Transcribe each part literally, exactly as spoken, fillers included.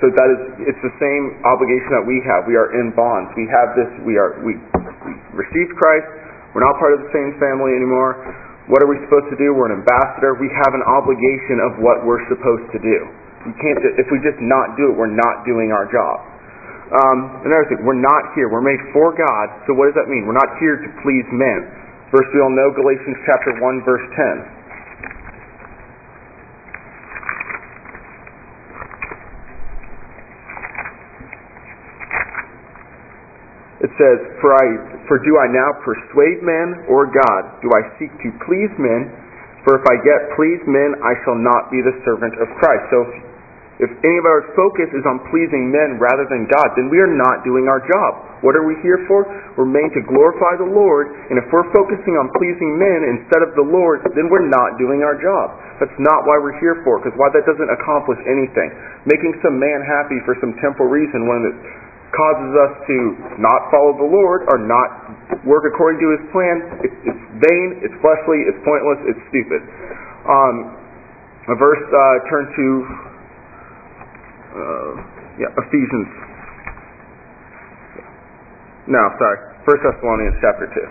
So that is, it's the same obligation that we have. We are in bonds. We have this, we are, we, we received Christ. We're not part of the same family anymore. What are we supposed to do? We're an ambassador. We have an obligation of what we're supposed to do. We can't, if we just not do it, we're not doing our job. Um, another thing, we're not here. We're made for God. So what does that mean? We're not here to please men. Verse we all know, Galatians chapter one, verse ten. It says, for I, for do I now persuade men or God? Do I seek to please men? For if I get please men, I shall not be the servant of Christ. So if, if any of our focus is on pleasing men rather than God, then we are not doing our job. What are we here for? We're made to glorify the Lord, and if we're focusing on pleasing men instead of the Lord, then we're not doing our job. That's not why we're here for, because why that doesn't accomplish anything. Making some man happy for some temporal reason when it causes us to not follow the Lord or not work according to His plan, it's, it's vain, it's fleshly, it's pointless, it's stupid. Um, a verse, uh, turn to uh, yeah, Ephesians. No, sorry, First Thessalonians chapter two.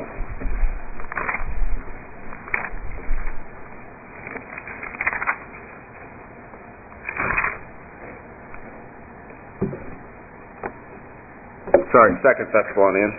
Sorry, Second Thessalonians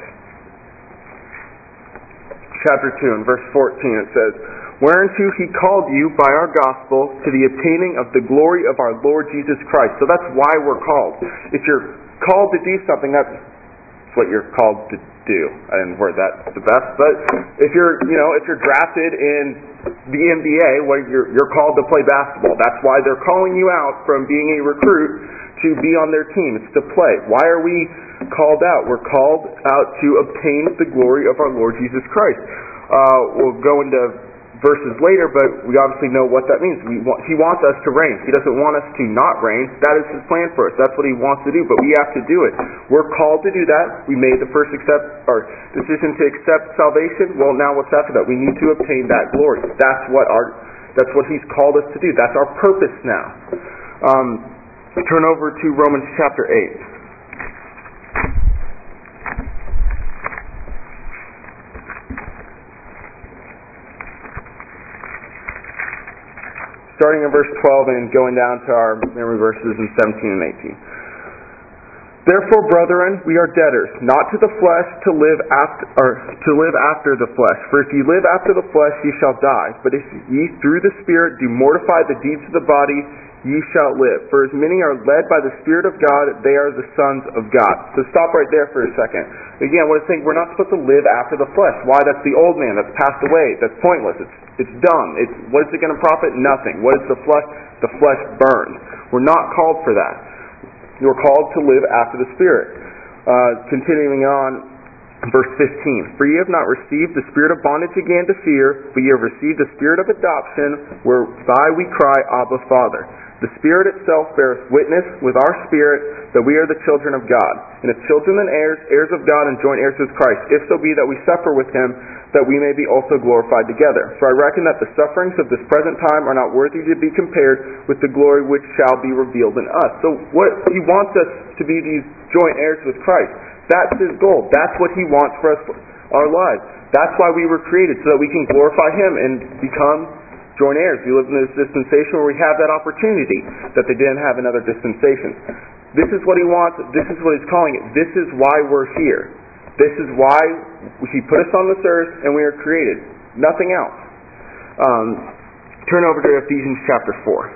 chapter two and verse fourteen, it says, whereunto He called you by our gospel to the obtaining of the glory of our Lord Jesus Christ. So that's why we're called. If you're called to do something, that's what you're called to do. I didn't word that the best, but if you're, you know, if you're drafted in the N B A, well, you're you're called to play basketball. That's why they're calling you out from being a recruit to be on their team. It's to play. Why are we called out? We're called out to obtain the glory of our Lord Jesus Christ. Uh, we'll go into verses later, but we obviously know what that means. We want, he wants us to reign. He doesn't want us to not reign. That is His plan for us. That's what He wants to do, but we have to do it. We're called to do that. We made the first accept, or decision to accept salvation. Well, now what's after that? We need to obtain that glory. That's what our, that's what He's called us to do. That's our purpose now. Um, turn over to Romans chapter eight. Starting in verse twelve and going down to our memory verses in seventeen and eighteen. Therefore, brethren, we are debtors, not to the flesh, to live after, or to live after the flesh. For if ye live after the flesh, ye shall die. But if ye through the Spirit do mortify the deeds of the body, ye shall live. For as many are led by the Spirit of God, they are the sons of God. So stop right there for a second. Again, what it's saying, we're not supposed to live after the flesh. Why? That's the old man. That's passed away. That's pointless. It's it's dumb. It's, what is it going to profit? Nothing. What is the flesh? The flesh burns. We're not called for that. You're called to live after the Spirit. Uh, continuing on, verse fifteen. For ye have not received the spirit of bondage again to fear, but ye have received the spirit of adoption, whereby we cry, Abba, Father. The Spirit itself beareth witness with our spirit that we are the children of God. And if children then heirs, heirs of God and joint heirs with Christ, if so be that we suffer with Him, that we may be also glorified together. For I reckon that the sufferings of this present time are not worthy to be compared with the glory which shall be revealed in us. So what He wants us to be, these joint heirs with Christ. That's His goal. That's what He wants for us, our lives. That's why we were created, so that we can glorify Him and become joint heirs. We live in this dispensation where we have that opportunity that they didn't have in other dispensations. This is what He wants. This is what He's calling it. This is why we're here. This is why He put us on this earth and we are created. Nothing else. Um, turn over to Ephesians chapter four.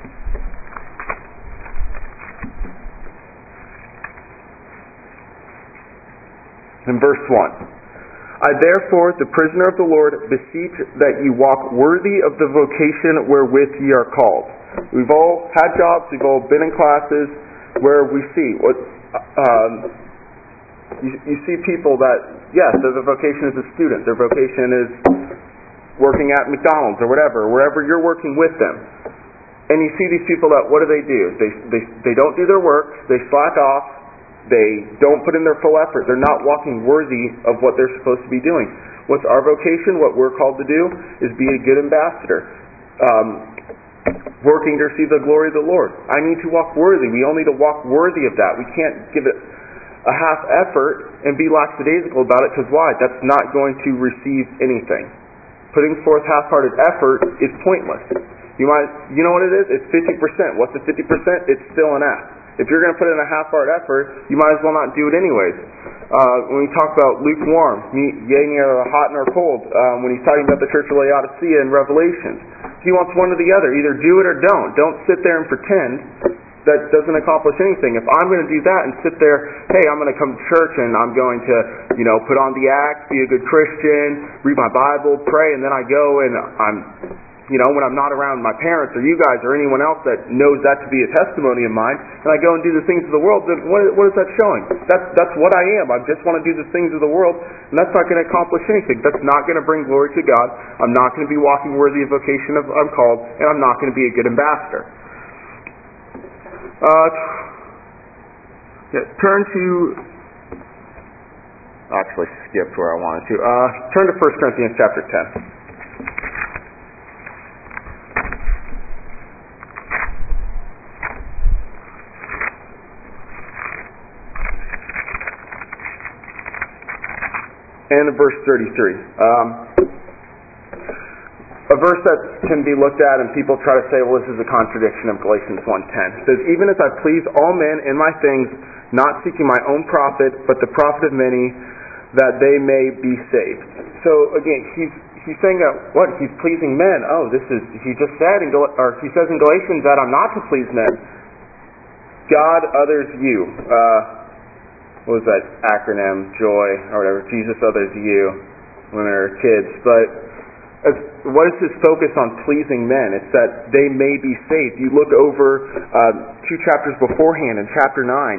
In verse one. I therefore, the prisoner of the Lord, beseech that ye walk worthy of the vocation wherewith ye are called. We've all had jobs, we've all been in classes where we see what um, you, you see people that, yes, their vocation is a student, their vocation is working at McDonald's or whatever, wherever you're working with them. And you see these people that, what do they do? They, they, they don't do their work, they slack off, they don't put in their full effort. They're not walking worthy of what they're supposed to be doing. What's our vocation? What we're called to do is be a good ambassador. Um, working to receive the glory of the Lord. I need to walk worthy. We all need to walk worthy of that. We can't give it a half effort and be lackadaisical about it, because why? That's not going to receive anything. Putting forth half-hearted effort is pointless. You might, you know what it is? It's fifty percent. What's the fifty percent? It's still an act. If you're going to put in a half-hearted effort, you might as well not do it anyways. Uh, when we talk about lukewarm, yea, neither hot nor cold, um, when he's talking about the church of Laodicea in Revelation, he wants one or the other. Either do it or don't. Don't sit there and pretend. That doesn't accomplish anything. If I'm going to do that and sit there, hey, I'm going to come to church and I'm going to, you know, put on the act, be a good Christian, read my Bible, pray, and then I go and I'm, you know, when I'm not around my parents or you guys or anyone else that knows that to be a testimony of mine, and I go and do the things of the world, then what, what is that showing? That's, that's what I am. I just want to do the things of the world, and that's not going to accomplish anything. That's not going to bring glory to God. I'm not going to be walking worthy of vocation of I'm called, and I'm not going to be a good ambassador. Uh, yeah, turn to, actually skipped where I wanted to. Uh, turn to First Corinthians chapter ten. And verse thirty-three. Um, A verse that can be looked at and people try to say, well, this is a contradiction of Galatians one ten. It says, even as I please all men in my things, not seeking my own profit, but the profit of many, that they may be saved. So again, he's he's saying that, what? He's pleasing men. Oh, this is, he just said, in Gal- or he says in Galatians that I'm not to please men. God, others, you. Uh, what was that acronym? Joy, or whatever. Jesus, others, you. Women or kids. But As, what is his focus on pleasing men? It's that they may be saved. You look over uh, two chapters beforehand in chapter nine,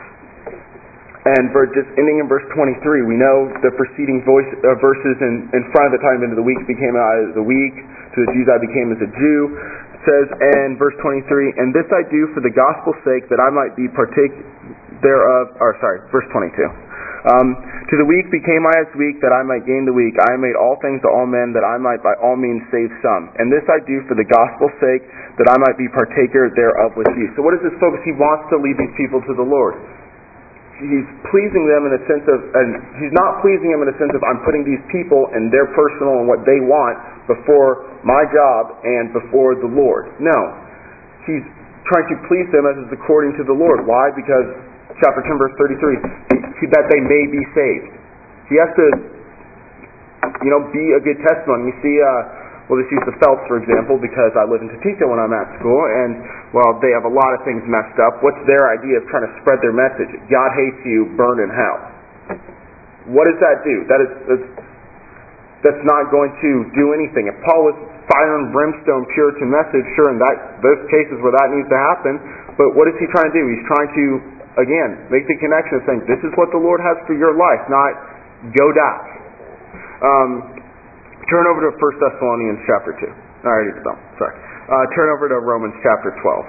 and just ending in verse twenty-three, we know the preceding voice, uh, verses in, in front of the time into the week became out of the week, to the Jews I became as a Jew. It says in verse twenty-three, and this I do for the gospel's sake, that I might be partake thereof, or sorry, verse twenty-two. Um, to the weak became I as weak, that I might gain the weak. I made all things to all men, that I might by all means save some. And this I do for the gospel's sake, that I might be partaker thereof with you. So what is his focus? He wants to lead these people to the Lord. He's pleasing them in a sense of, and he's not pleasing them in a sense of, I'm putting these people and their personal and what they want before my job and before the Lord. No. He's trying to please them as is according to the Lord. Why? Because chapter ten, verse thirty-three, that they may be saved. He has to, you know, be a good testimony. You see, uh, we'll just use the Phelps, for example, because I live in Topeka when I'm at school, and, well, they have a lot of things messed up. What's their idea of trying to spread their message? God hates you, burn in hell. What does that do? That is, that's, that's not going to do anything. If Paul was fire and brimstone Puritan message, sure, in that those cases where that needs to happen, but what is he trying to do? He's trying to, again, make the connection of saying, this is what the Lord has for your life, not go die. Um, turn over to First Thessalonians chapter two. I already did that. Sorry. Uh, turn over to Romans chapter twelve.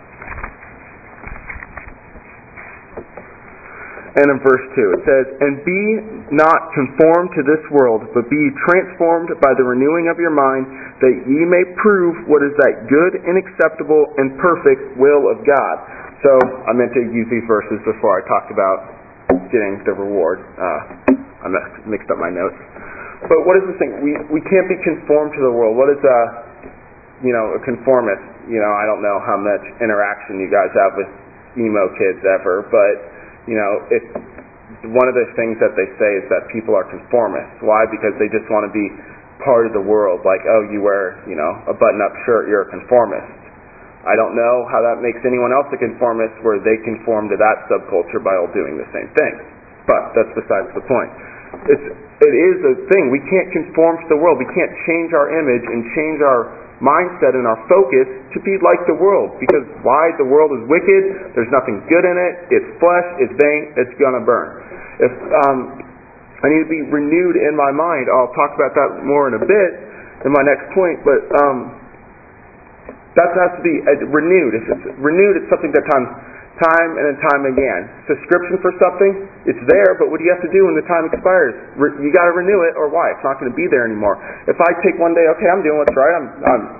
And in verse two it says, and be not conformed to this world, but be transformed by the renewing of your mind, that ye may prove what is that good and acceptable and perfect will of God. So, I meant to use these verses before I talked about getting the reward. Uh, I mixed up my notes. But what is this thing? We we can't be conformed to the world. What is a, you know, a conformist? You know, I don't know how much interaction you guys have with emo kids ever, but, you know, if one of the things that they say is that people are conformists. Why? Because they just want to be part of the world. Like, oh, you wear, you know, a button-up shirt, you're a conformist. I don't know how that makes anyone else a conformist where they conform to that subculture by all doing the same thing. But that's besides the point. It's, it is a thing. We can't conform to the world. We can't change our image and change our mindset and our focus to be like the world. Because why? The world is wicked. There's nothing good in it. It's flesh. It's vain. It's going to burn. If um, I need to be renewed in my mind. I'll talk about that more in a bit in my next point. But um, that has to be uh, renewed. If it's renewed, it's something that time, time and time again. Subscription for something, it's there, but what do you have to do when the time expires? Re- you got to renew it, or why? It's not going to be there anymore. If I take one day, okay, I'm doing what's right. I'm, I'm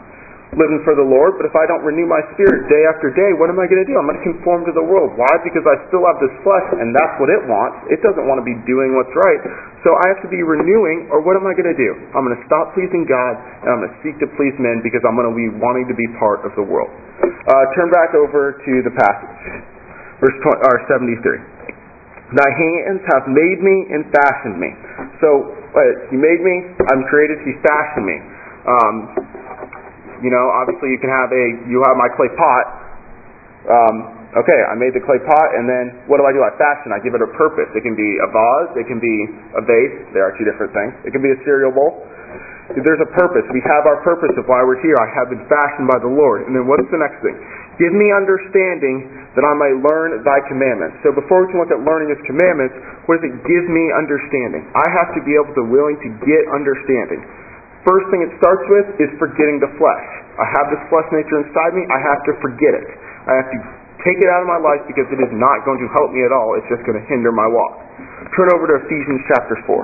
living for the Lord, but if I don't renew my spirit day after day, what am I going to do? I'm going to conform to the world. Why? Because I still have this flesh, and that's what it wants. It doesn't want to be doing what's right. So I have to be renewing, or what am I going to do? I'm going to stop pleasing God, and I'm going to seek to please men, because I'm going to be wanting to be part of the world. Uh, turn back over to the passage, verse twenty, or seventy-three. Thy hands have made me and fashioned me. So, uh, He made me, I'm created, He fashioned me. Um, You know, obviously you can have a, you have my clay pot. Um, okay, I made the clay pot, and then what do I do? I fashion. I give it a purpose. It can be a vase. It can be a vase. There are two different things. It can be a cereal bowl. There's a purpose. We have our purpose of why we're here. I have been fashioned by the Lord. And then what's the next thing? Give me understanding that I may learn thy commandments. So before we can look at learning his commandments, what does it give me understanding? I have to be able to willing to get understanding. First thing it starts with is forgetting the flesh. I have this flesh nature inside me. I have to forget it. I have to take it out of my life because it is not going to help me at all. It's just going to hinder my walk. Turn over to Ephesians chapter four.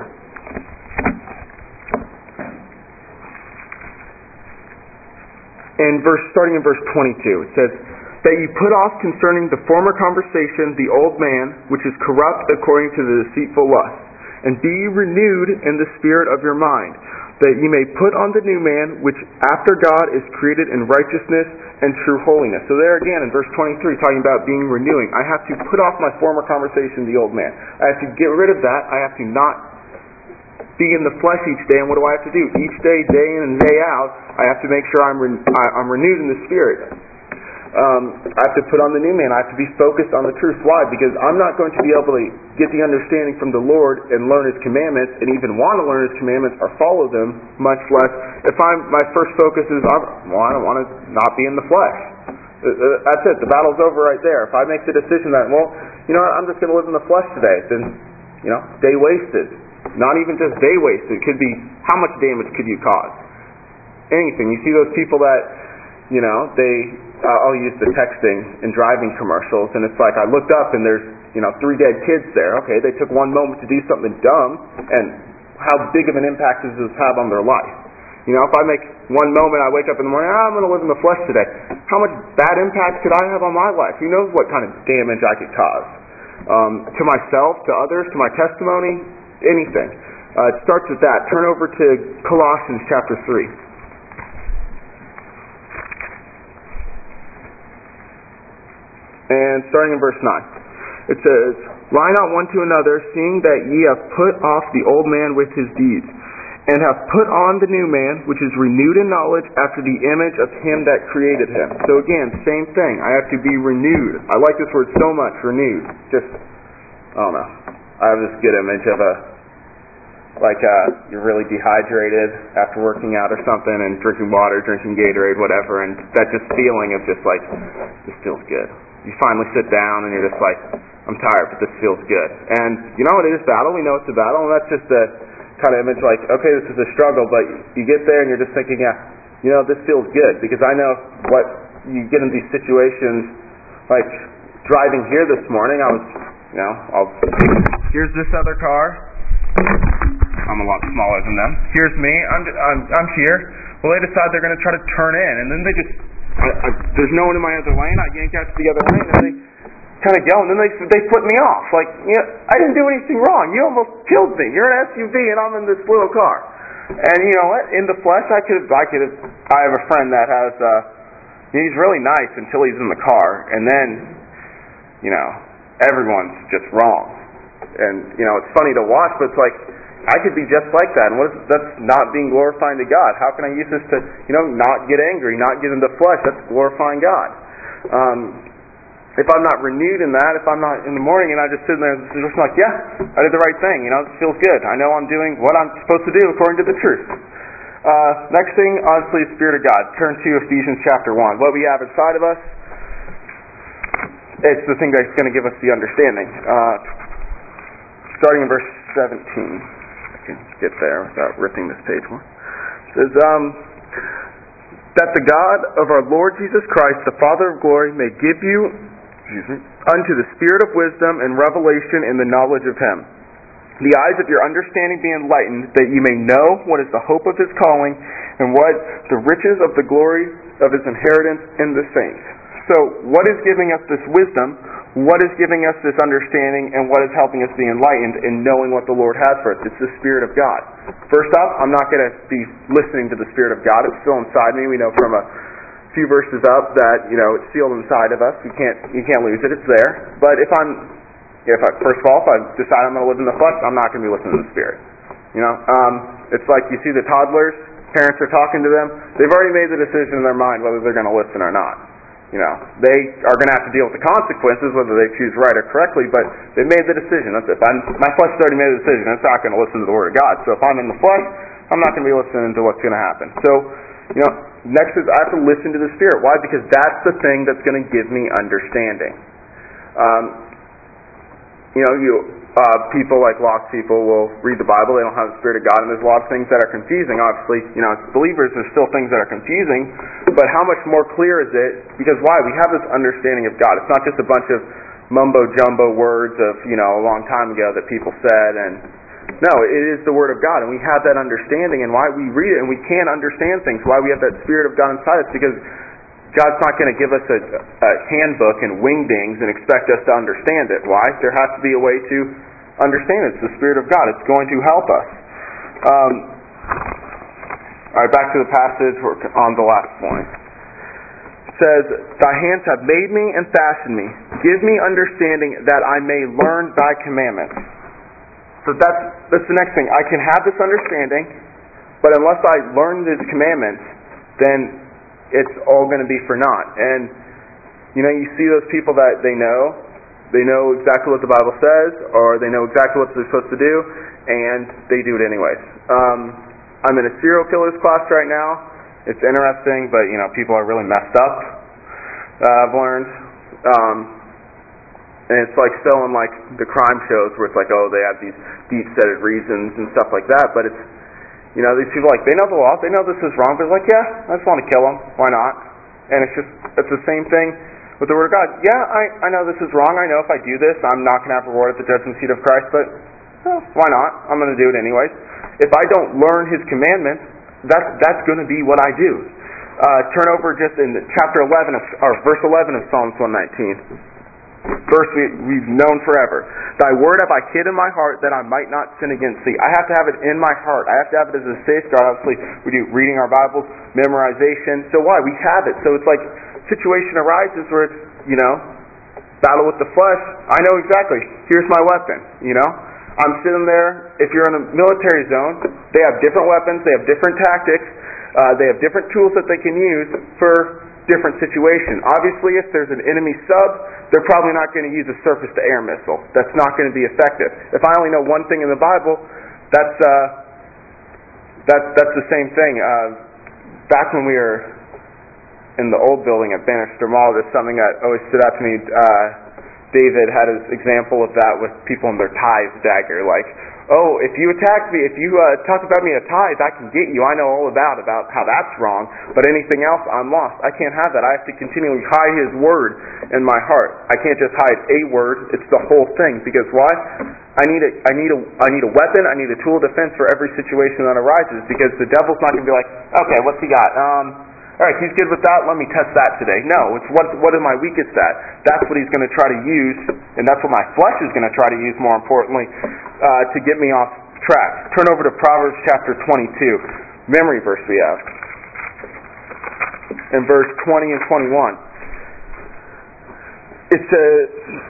And verse, starting in verse twenty-two, it says, that you put off concerning the former conversation the old man, which is corrupt according to the deceitful lust, and be renewed in the spirit of your mind, that ye may put on the new man, which after God is created in righteousness and true holiness. So there again in verse twenty-three, talking about being renewing, I have to put off my former conversation, the old man. I have to get rid of that. I have to not be in the flesh each day. And what do I have to do? Each day, day in and day out, I have to make sure I'm, re- I'm renewed in the spirit. Um, I have to put on the new man. I have to be focused on the truth. Why? Because I'm not going to be able to get the understanding from the Lord and learn His commandments, and even want to learn His commandments or follow them, much less if I'm my first focus is, I'm, well, I don't want to not be in the flesh. That's it. The battle's over right there. If I make the decision that, well, you know what, I'm just going to live in the flesh today, then, you know, day wasted. Not even just day wasted. It could be, how much damage could you cause? Anything. You see those people that, you know, they... Uh, I'll use the texting and driving commercials, and it's like I looked up and there's, you know, three dead kids there. Okay, they took one moment to do something dumb, and how big of an impact does this have on their life? You know, if I make one moment, I wake up in the morning, oh, I'm going to live in the flesh today. How much bad impact could I have on my life? Who knows what kind of damage I could cause? Um, to myself, to others, to my testimony, anything. Uh, it starts with that. Turn over to Colossians chapter three. And starting in verse nine, it says, lie not one to another, seeing that ye have put off the old man with his deeds, and have put on the new man, which is renewed in knowledge after the image of him that created him. So again, same thing. I have to be renewed. I like this word so much, renewed. Just, I don't know. I have this good image of a, like uh, you're really dehydrated after working out or something, and drinking water, drinking Gatorade, whatever, and that just feeling of just like, this feels good. You finally sit down and you're just like, I'm tired, but this feels good. And you know it is battle. We know it's a battle, and that's just the kind of image like, okay, this is a struggle, but you get there and you're just thinking, yeah, you know, this feels good. Because I know what you get in these situations, like driving here this morning, I was, you know, I'll, here's this other car. I'm a lot smaller than them. Here's me. I'm, I'm, I'm here. Well, they decide they're going to try to turn in, and then they just, I, I, there's no one in my other lane. I yank out to the other lane, and they kind of go, and then they they put me off. Like, you know, I didn't do anything wrong. You almost killed me. You're an S U V, and I'm in this little car. And you know what? In the flesh, I could, I could have. I have a friend that has. Uh, he's really nice until he's in the car, and then, you know, everyone's just wrong. And you know, it's funny to watch, but it's like, I could be just like that, and what is, that's not being glorifying to God. How can I use this to, you know, not get angry, not get in the flesh? That's glorifying God. Um, if I'm not renewed in that, if I'm not in the morning and I just sit there and just like, yeah, I did the right thing, you know, this feels good. I know I'm doing what I'm supposed to do according to the truth. Uh, next thing, honestly, the Spirit of God. Turn to Ephesians chapter one. What we have inside of us, it's the thing that's going to give us the understanding. Uh, starting in verse seventeen. Get there without ripping this page more. It says, um, that the God of our Lord Jesus Christ, the Father of glory, may give you excuse me, unto the spirit of wisdom and revelation in the knowledge of Him. The eyes of your understanding be enlightened, that you may know what is the hope of His calling, and what the riches of the glory of His inheritance in the saints. So, what is giving us this wisdom? What is giving us this understanding, and what is helping us be enlightened in knowing what the Lord has for us? It's the Spirit of God. First off, I'm not going to be listening to the Spirit of God. It's still inside me. We know from a few verses up that, you know, it's sealed inside of us. You can't you can't lose it. It's there. But if I'm, if I, first of all, if I decide I'm going to live in the flesh, I'm not going to be listening to the Spirit. You know, um, it's like you see the toddlers. Parents are talking to them. They've already made the decision in their mind whether they're going to listen or not. You know, they are going to have to deal with the consequences, whether they choose right or correctly, but they've made the decision. That's it. I'm, my flesh has already made the decision. It's not going to listen to the Word of God. So if I'm in the flesh, I'm not going to be listening to what's going to happen. So, you know, next is I have to listen to the Spirit. Why? Because that's the thing that's going to give me understanding. Um, you know, you uh, people like lost people will read the Bible. They don't have the Spirit of God, and there's a lot of things that are confusing. Obviously, you know, as believers, there's still things that are confusing. But how much more clear is it? Because why? We have this understanding of God. It's not just a bunch of mumbo-jumbo words of, you know, a long time ago that people said. And no, it is the Word of God. And we have that understanding. And why we read it and we can understand things. Why we have that Spirit of God inside us. Because God's not going to give us a, a handbook and wingdings and expect us to understand it. Why? There has to be a way to understand it. It's the Spirit of God. It's going to help us. Um... All right, back to the passage. We're on the last point. It says, Thy hands have made me and fashioned me. Give me understanding that I may learn Thy commandments. So that's, that's the next thing. I can have this understanding, but unless I learn His commandments, then it's all going to be for naught. And, you know, you see those people that they know, they know exactly what the Bible says, or they know exactly what they're supposed to do, and they do it anyways. Um... I'm in a serial killers class right now. It's interesting, but, you know, people are really messed up, uh, I've learned. Um, and it's like so in, like, the crime shows where it's like, oh, they have these deep-setted reasons and stuff like that. But it's, you know, these people, like, they know the law. They know this is wrong. But it's like, yeah, I just want to kill them. Why not? And it's just, it's the same thing with the Word of God. Yeah, I, I know this is wrong. I know if I do this, I'm not going to have reward at the judgment seat of Christ. But, well, why not? I'm going to do it anyways. If I don't learn His commandments, that's that's going to be what I do. Uh, turn over just in chapter eleven of, or verse eleven of Psalms one nineteen. Verse we, we've known forever. Thy word have I hid in my heart that I might not sin against Thee. I have to have it in my heart. I have to have it as a safeguard. Obviously, we do reading our Bibles, memorization. So why? We have it. So it's like situation arises where it's, you know, battle with the flesh. I know exactly. Here's my weapon. You know. I'm sitting there. If you're in a military zone, they have different weapons, they have different tactics, uh, they have different tools that they can use for different situations. Obviously, if there's an enemy sub, they're probably not going to use a surface-to-air missile. That's not going to be effective. If I only know one thing in the Bible, that's uh, that's that's the same thing. Uh, back when we were in the old building at Bannister Mall, there's something that always stood out to me. Uh, David had his example of that with people in their tithe dagger. Like, oh, if you attack me, if you uh, talk about me in a tithe, I can get you. I know all about about how that's wrong. But anything else, I'm lost. I can't have that. I have to continually hide His word in my heart. I can't just hide a word. It's the whole thing. Because why? I need a, I need a, I need a weapon. I need a tool of defense for every situation that arises. Because the devil's not going to be like, okay, what's he got? Um. All right, he's good with that. Let me test that today. No, it's what what am I weakest at? That's what he's going to try to use, and that's what my flesh is going to try to use. More importantly, uh, to get me off track. Turn over to Proverbs chapter twenty-two, memory verse we have, in verse twenty and twenty-one. It says,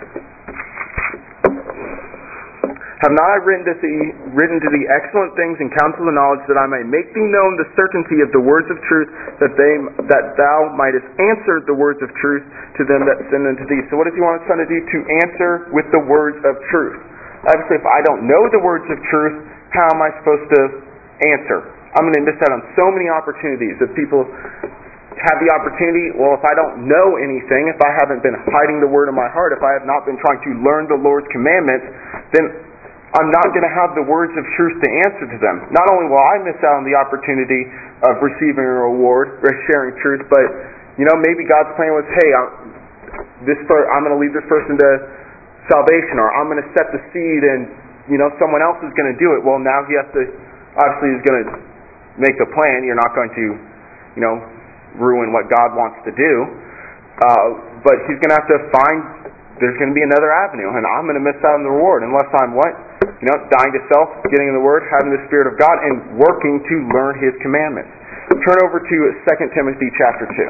Have not I written to thee, written to thee excellent things and counsel of knowledge, that I may make thee known the certainty of the words of truth, that they that thou mightest answer the words of truth to them that send unto thee. So what does he want his son to do? To answer with the words of truth. Obviously, if I don't know the words of truth, how am I supposed to answer? I'm going to miss out on so many opportunities. If people have the opportunity, well, if I don't know anything, if I haven't been hiding the word in my heart, if I have not been trying to learn the Lord's commandments, then I'm not going to have the words of truth to answer to them. Not only will I miss out on the opportunity of receiving a reward or sharing truth, but, you know, maybe God's plan was, hey, I'm, this per- I'm going to lead this person to salvation, or I'm going to set the seed and, you know, someone else is going to do it. Well, now he has to, obviously he's going to make the plan. You're not going to, you know, ruin what God wants to do. Uh, but he's going to have to find, there's going to be another avenue, and I'm going to miss out on the reward unless I'm what? You know, dying to self, getting in the Word, having the Spirit of God, and working to learn His commandments. Turn over to Second Timothy chapter two.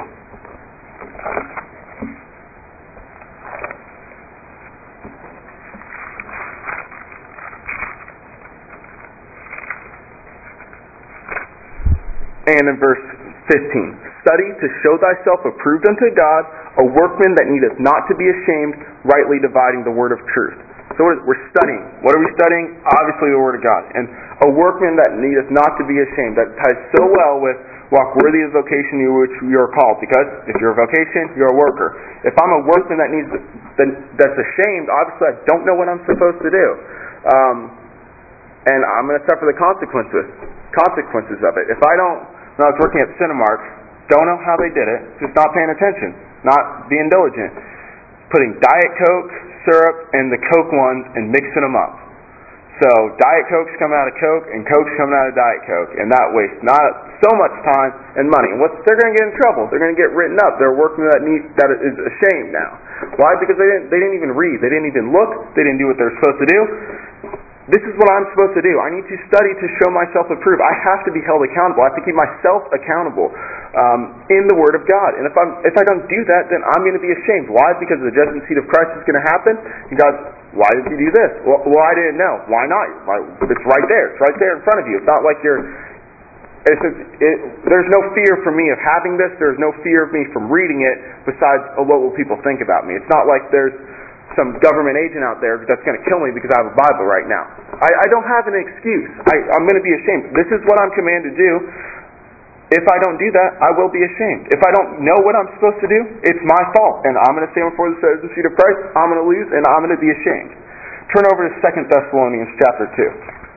And in verse fifteen, study to show thyself approved unto God, a workman that needeth not to be ashamed, rightly dividing the word of truth. So we're studying. What are we studying? Obviously the Word of God. And a workman that needeth not to be ashamed. That ties so well with walk worthy of the vocation you which you are called. Because if you're a vocation, you're a worker. If I'm a workman that needs that's ashamed, obviously I don't know what I'm supposed to do. Um, and I'm going to suffer the consequences consequences of it. If I don't, when I was working at Cinemark, don't know how they did it, just not paying attention, not being diligent, putting Diet Coke, syrup, and the Coke ones and mixing them up. So Diet Coke's coming out of Coke and Coke's coming out of Diet Coke, and that wastes not so much time and money. And what's they're going to get in trouble? They're going to get written up. They're working that need that is ashamed now. Why? Because they didn't they didn't even read. They didn't even look. They didn't do what they're supposed to do. This is what I'm supposed to do. I need to study to show myself approved. I have to be held accountable. I have to keep myself accountable um, in the Word of God. And if I'm if I don't do that, then I'm going to be ashamed. Why? Because the judgment seat of Christ is going to happen. And God, why did you do this? Well, well I didn't know. Why not? It's right there. It's right there in front of you. It's not like you're. It's, it, there's no fear for me of having this. There's no fear of me from reading it. Besides, oh, what will people think about me? It's not like there's some government agent out there that's going to kill me because I have a Bible right now. I, I don't have an excuse. I, I'm going to be ashamed. This is what I'm commanded to do. If I don't do that, I will be ashamed. If I don't know what I'm supposed to do, it's my fault. And I'm going to stand before the judgment seat of Christ. I'm going to lose, and I'm going to be ashamed. Turn over to Second Thessalonians chapter two.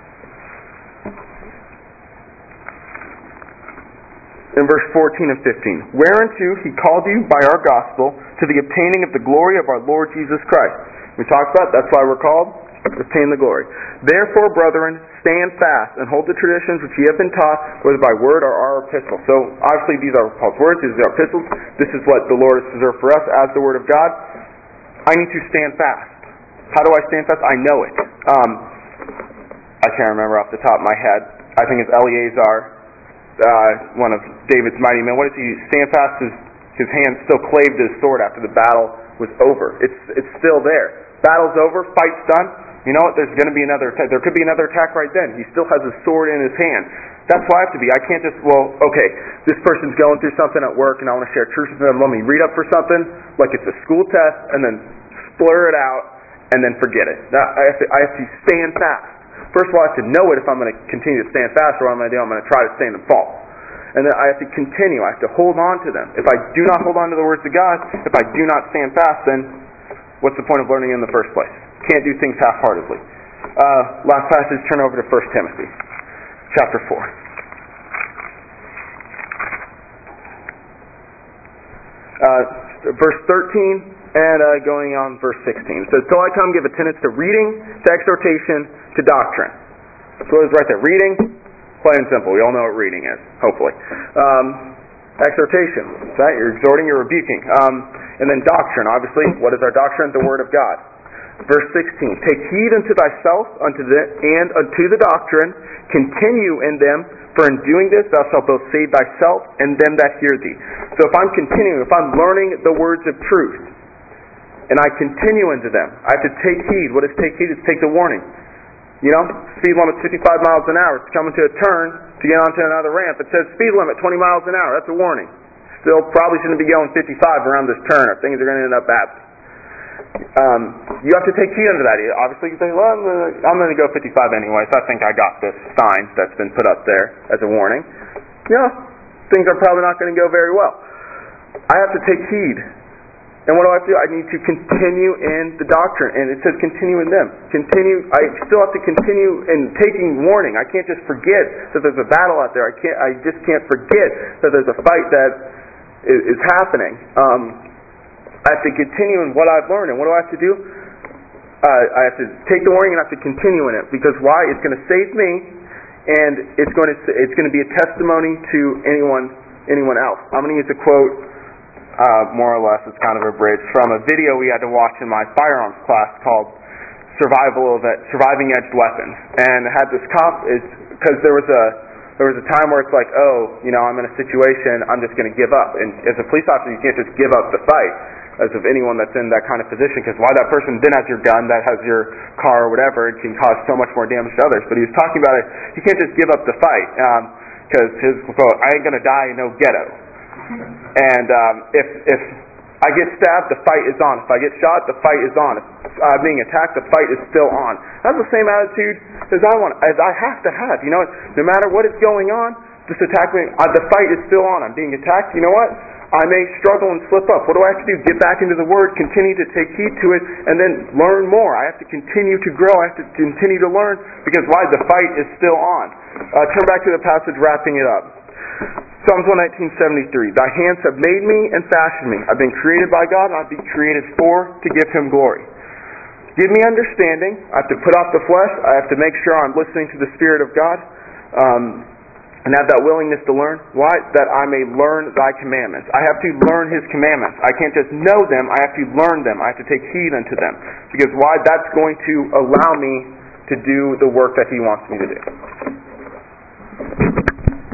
In verse fourteen and fifteen, whereunto he called you by our gospel to the obtaining of the glory of our Lord Jesus Christ. We talked about that's why we're called, obtain the glory. Therefore, brethren, stand fast and hold the traditions which ye have been taught, whether by word or our epistle. So obviously these are Paul's words, these are epistles. This is what the Lord has reserved for us as the Word of God. I need to stand fast. How do I stand fast? I know it. Um, I can't remember off the top of my head. I think it's Eleazar. Uh, one of David's mighty men. What does he stand fast? His, his hand still clave to his sword after the battle was over. It's it's still there. Battle's over. Fight's done. You know what? There's going to be another attack. There could be another attack right then. He still has his sword in his hand. That's why I have to be. I can't just, well, okay, this person's going through something at work and I want to share truth with them. Let me read up for something like it's a school test and then splur it out and then forget it. I have to, I have to stand fast. First of all, I have to know it if I'm going to continue to stand fast, or what I'm going to do, I'm going to try to stand and fall. And then I have to continue. I have to hold on to them. If I do not hold on to the words of God, if I do not stand fast, then what's the point of learning in the first place? Can't do things half-heartedly. Uh, last passage, turn over to First Timothy, chapter four. Uh, verse thirteen and uh, going on verse sixteen. It says, till I come, give attendance to reading, to exhortation, to doctrine. So it's right there. Reading, plain and simple. We all know what reading is, hopefully. Um, exhortation. Right? You're exhorting, you're rebuking. Um, and then doctrine, obviously. What is our doctrine? The Word of God. Verse sixteen. Take heed unto thyself unto the, and unto the doctrine. Continue in them. For in doing this, thou shalt both save thyself and them that hear thee. So if I'm continuing, if I'm learning the words of truth, and I continue into them, I have to take heed. What is take heed? It's take the warning. You know, speed limit's fifty-five miles an hour. It's coming to a turn to get onto another ramp. It says speed limit twenty miles an hour. That's a warning. Still probably shouldn't be going fifty-five around this turn, or things are going to end up bad. Um, you have to take heed unto that. Obviously, you think, well, I'm going to go fifty-five anyway, so I think I got this sign that's been put up there as a warning. You know, things are probably not going to go very well. I have to take heed. And what do I have to do? I need to continue in the doctrine. And it says continue in them. Continue. I still have to continue in taking warning. I can't just forget that there's a battle out there. I can't. I just can't forget that there's a fight that is, is happening. Um, I have to continue in what I've learned. And what do I have to do? Uh, I have to take the warning and I have to continue in it. Because why? It's going to save me, and it's going to it's going to be a testimony to anyone anyone else. I'm going to use a quote, uh, more or less, it's kind of abridged, from a video we had to watch in my firearms class called Survival of Surviving Edged Weapons. And it had this cop, because there was a there was a time where it's like, oh, you know, I'm in a situation, I'm just going to give up. And as a police officer, you can't just give up the fight, as of anyone that's in that kind of position, because why that person then has your gun, that has your car or whatever, it can cause so much more damage to others. But he was talking about it, you can't just give up the fight, because um, his quote, I ain't going to die in no ghetto. And um, if if I get stabbed, the fight is on. If I get shot, the fight is on. If I'm being attacked, the fight is still on. That's the same attitude as I want, as I have to have. You know, no matter what is going on, this attack, uh, the fight is still on. I'm being attacked. You know what? I may struggle and slip up. What do I have to do? Get back into the Word, continue to take heed to it, and then learn more. I have to continue to grow. I have to continue to learn, because why? The fight is still on. Uh, turn back to the passage, wrapping it up. Psalms one nineteen seventy-three. Thy hands have made me and fashioned me. I've been created by God, and I've been created for to give Him glory. Give me understanding. I have to put off the flesh. I have to make sure I'm listening to the Spirit of God, um, and have that willingness to learn. Why? That I may learn Thy commandments. I have to learn His commandments. I can't just know them. I have to learn them. I have to take heed unto them. Because why? That's going to allow me to do the work that He wants me to do.